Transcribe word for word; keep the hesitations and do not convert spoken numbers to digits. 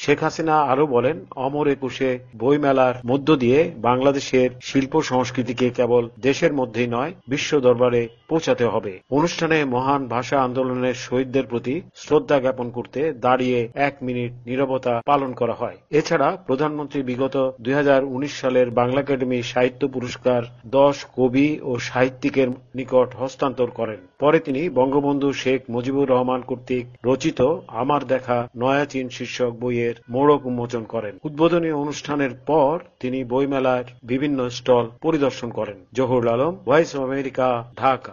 শেখ হাসিনা আরো বলেন, অমর একুশে বইমেলার মধ্য দিয়ে বাংলাদেশের শিল্প সংস্কৃতিকে কেবল দেশের মধ্যেই নয়, বিশ্ব দরবারে পৌঁছাতে হবে। অনুষ্ঠানে মহান ভাষা আন্দোলনের শহীদদের প্রতি শ্রদ্ধা জ্ঞাপন করতে দাঁড়িয়ে এক মিনিট নীরবতা পালন করা হয়। এছাড়া প্রধানমন্ত্রী বিগত দুই হাজার উনিশ সালের বাংলা একাডেমি সাহিত্য পুরস্কার দশ কবি ও সাহিত্যিকের নিকট হস্তান্তর করেন। পরে তিনি বঙ্গবন্ধু শেখ মুজিবুর রহমান কর্তৃক রচিত আমার দেখা নয়া চীন শীর্ষক বইয়ের মোড়ক উন্মোচন করেন। উদ্বোধনী অনুষ্ঠানের পর তিনি বইমেলার বিভিন্ন স্টল পরিদর্শন করেন। Zahurul Alam, Voice of America, Dhaka.